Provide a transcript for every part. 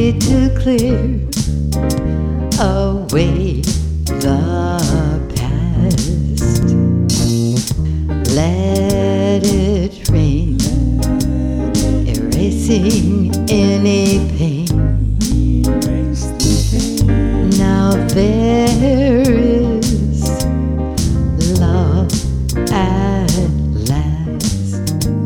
softly to clear away the past. Let it rain, erasing any pain. Now there is love at last.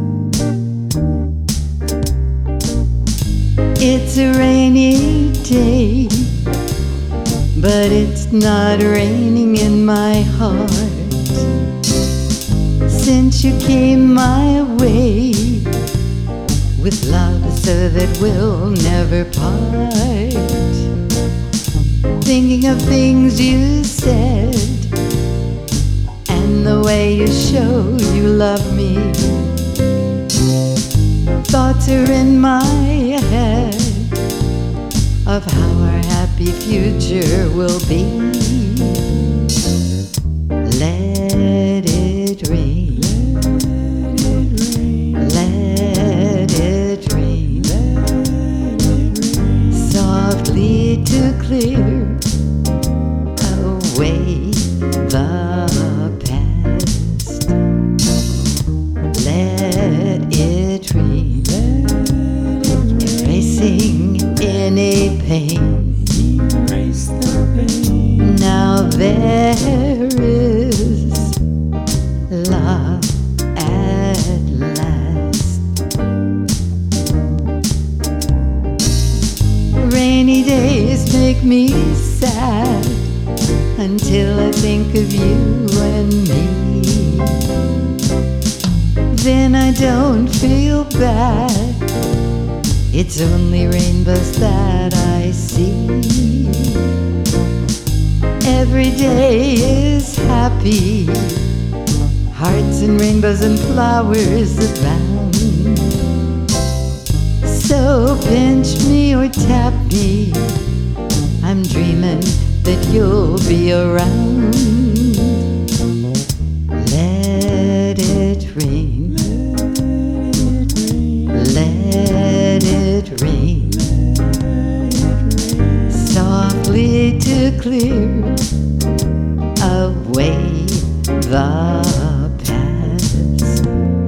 It's a rainy day, but it's not raining in my heart. Since you came my way with love so that we'll never part, thinking of things you said and the way you show you love me, thoughts are in my head of how our happy future will be. Let it rain, let it rain, softly to clear away the past. Let it rain, erasing any pain. Now there is love at last. Rainy days make me sad until I think of you and me. Then I don't feel bad, it's only rainbows that I see. Every day is happy, hearts and rainbows and flowers abound. So pinch me or tap me, I'm dreaming that you'll be around. Let it rain, let it rain, softly to clear away the past.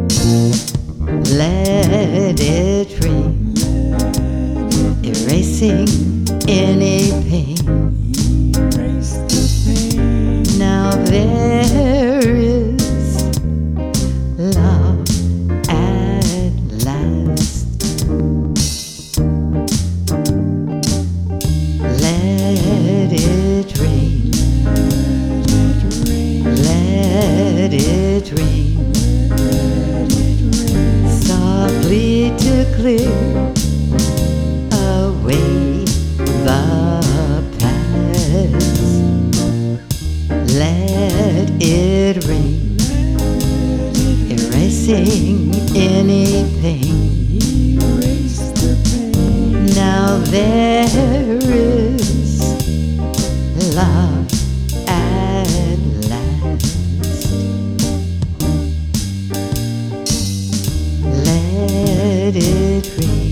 Let it rain, erasing any pain. Now there is love at last. Let it rain, let it rain, softly to clear away the past. Let it rain, erasing any pain. Now there is love at last. Let it rain.